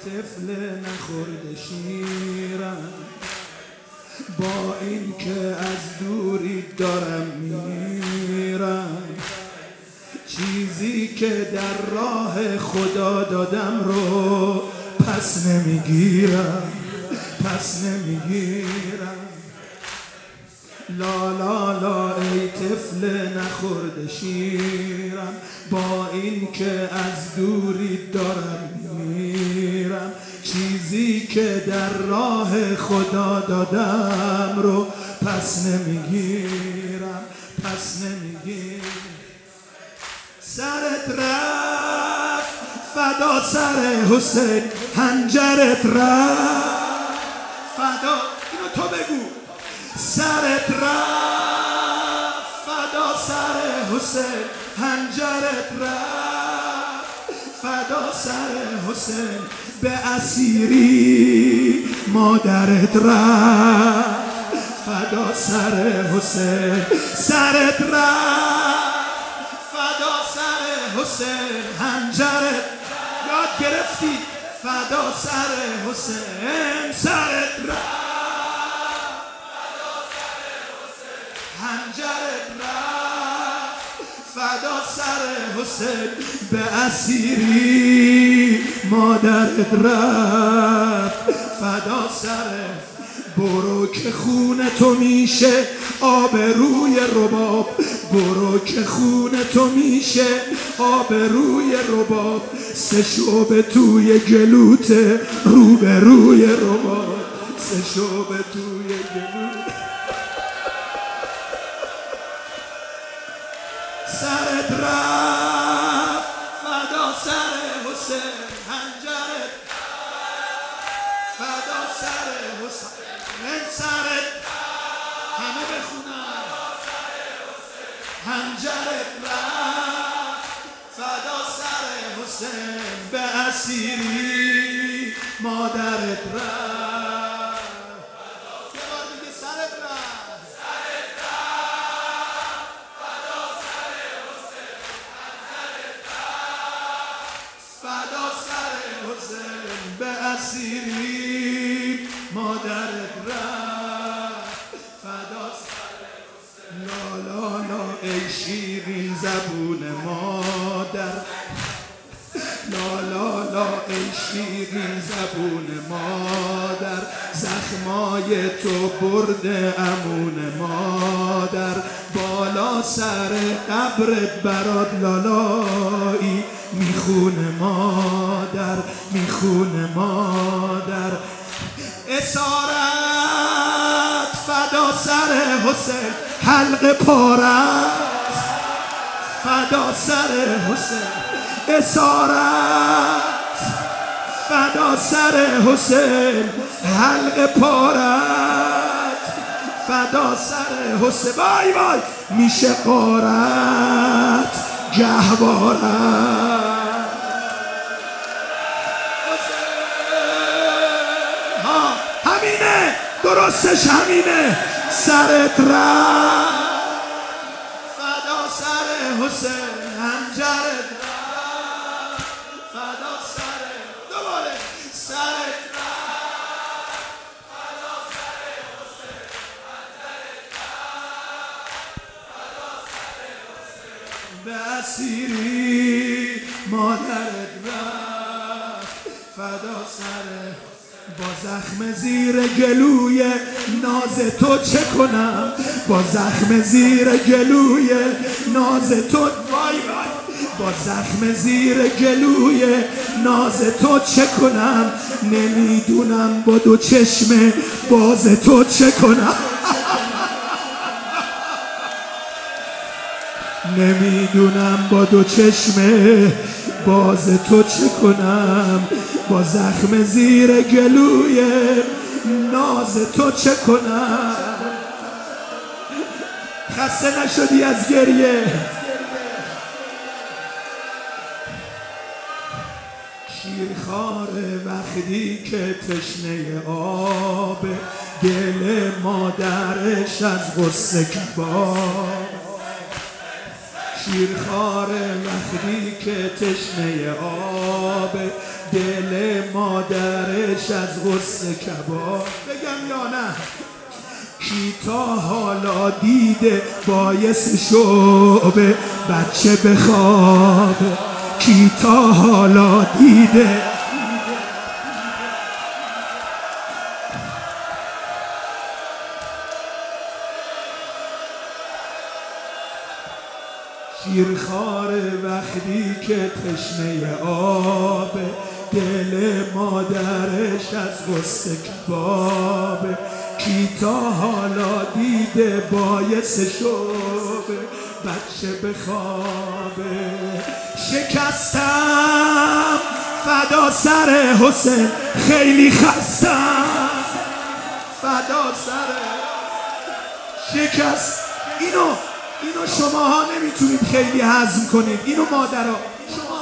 طفل نخورده شیرم، با این که از دوری دارم میرم، چیزی که در راه خدا دادم رو پس نمیگیرم، پس نمیگیرم. لا لا لا ای طفل نخورده شیرم، با این که از دوری دارم میرم، چیزی که در راه خدا دادم رو پس نمیگیرم، پس نمیگیرم. سرت رفت فدا سر حسین، هنجرت رفت فدا، اینو تو بگو. سرت رفت فدا سر حسین، هنجرت رفت فدا سر حسین، به اسیری مادرت رفت فدا سر حسین. سرت رفت فدا سر حسین، هنجرت یاد گرفتی فدا سر حسین. سرت رفت هنجرت رفت فدا سر حسین، به اسیری مادرت رفت فدا سر. برو که خون تو میشه آب روی رباب، برو که خون تو میشه آب روی رباب، سه شعبه توی گلوت رو به روی رباب، سه شعبه توی گلوت. سرت رفت فدا سر حسین، هنجرت فدا سر حسین. سرت همه بخونن، هنجرت رفت فدا سر حسین، به اسیری مادرت رفت. یه بار دیگه سرت رفت، سرت رفت فدا سر حسین، هنجرت رفت فدا سر حسین، به اسیری مادرت رفت فدا سر حسین. لا لا لا ای شیرین زبون مادر، لا لا لا ای شیرین زبون مادر، زخمای تو برده امون مادر، بالا سر قبرت برات لالایی میخونه مادر، میخونه مادر. اسارت فدا سر حسین، حلق پارت فدا سر حسین، اسارت فدا سر حسین، حلق پارت فدا سر حسین. وای وای میشه قارت گهوارت. همینه درستش همینه. سرت رفت فدا سر حسین، هنجرت رفت فدا سر. دوباره سرت رفت فدا سر حسین، هنجرت رفت فدا سر حسین، به اسیری مادرت رفت فدا سر. با زخم زیر گلوی ناز تو چه کنم، با زخم زیر گلوی ناز تو، وای وای، با زخم زیر گلوی ناز تو چه کنم، نمیدونم با دو چشم باز تو چه کنم. نمیدونم با دو چشم باز تو چه کنم، با زخم زیر گلوی ناز تو چه کنم. خسته نشدی از گریه؟ شیرخواره وقتی که تشنه آب، دل مادرش از غصه کباب. شیرخواره وقتی که تشنه آب، دل مادرش از غصه کباب. بگم یا نه؟ کی تا حالا دیده باعث شعبه بچه بخوابه؟ کی تا حالا دیده؟ شیرخواره وقتی که تشنه آبه، دل مادرش از غصه کبابه. کی تا حالا دیده باعث شعبه بچه بخوابه؟ شکستم فدا سر حسین، خیلی خستم فدا سر شکست. اینو شماها نمیتونید خیلی هضم کنید. اینو مادرها شما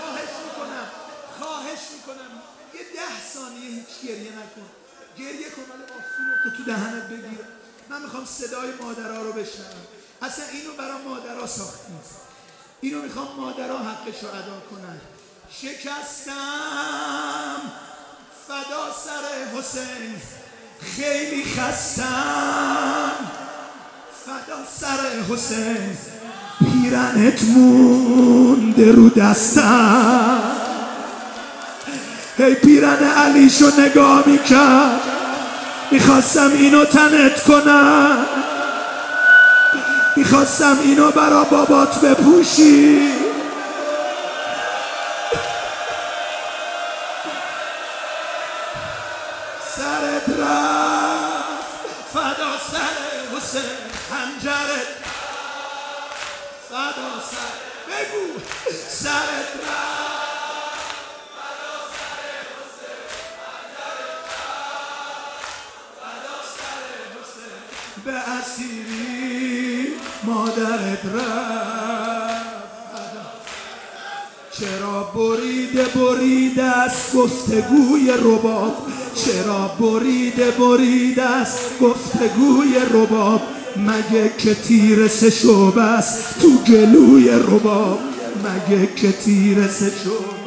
خواهش میکنم یه 10 ثانیه هیچ گریه نکن. گریه کن ولی آسونو تو دهنت بگیر. من میخوام صدای مادرها رو بشنوم. اصلا اینو برای مادرها ساختیم. اینو میخوام مادرها حقش رو ادا کنن. شکستم فدا سر حسین، خیلی خستم فدا سر حسین. پیرنت مونده رو دستم. هی پیرن علیشو نگاه میکرد، میخواستم اینو تنت کنم، میخواستم اینو برا بابات بپوشی. سرت رفت فدا سر حسین، حنجرت فدا سر، بگو سرت رفت فدا سر حسین، حنجرت فدا سر حسین. به اسیری مادرت رفت. چرا بریده است گفتگوی رباب؟ چرا بریده است گفتگوی رباب؟ مگه که تیر سه شعبه است تو گلوی رباب؟ مگه که تیر سه شعبه